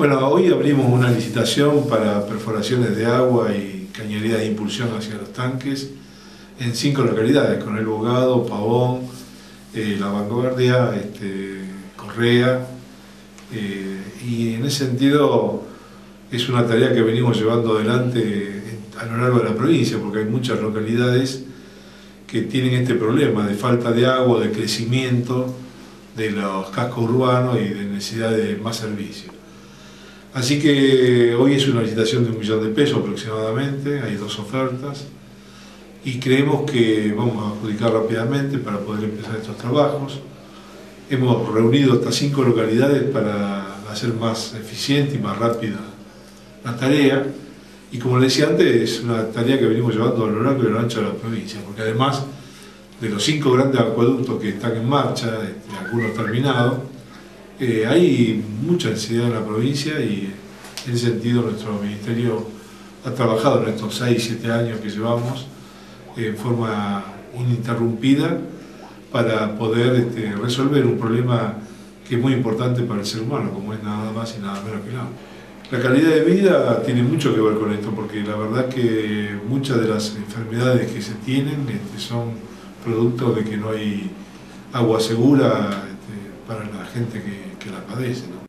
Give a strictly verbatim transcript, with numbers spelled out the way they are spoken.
Bueno, hoy abrimos una licitación para perforaciones de agua y cañería de impulsión hacia los tanques en cinco localidades: Coronel Bogado, Pavón, eh, La Vanguardia, este, Correa, eh, y en ese sentido es una tarea que venimos llevando adelante a lo largo de la provincia, porque hay muchas localidades que tienen este problema de falta de agua, de crecimiento de los cascos urbanos y de necesidad de más servicios. Así que hoy es una licitación de un millón de pesos aproximadamente, hay dos ofertas y creemos que vamos a adjudicar rápidamente para poder empezar estos trabajos. Hemos reunido estas cinco localidades para hacer más eficiente y más rápida la tarea, y como les decía antes, es una tarea que venimos llevando a lo largo y a lo ancho de la provincia, porque además de los cinco grandes acueductos que están en marcha, este, algunos terminados, eh, hay mucha necesidad en la provincia, y en ese sentido nuestro ministerio ha trabajado en estos seis, siete años que llevamos eh, en forma ininterrumpida para poder este, resolver un problema que es muy importante para el ser humano, como es nada más y nada menos que el agua. La calidad de vida tiene mucho que ver con esto, porque la verdad que muchas de las enfermedades que se tienen este, son producto de que no hay agua segura este, para la gente que, que la padece, ¿no?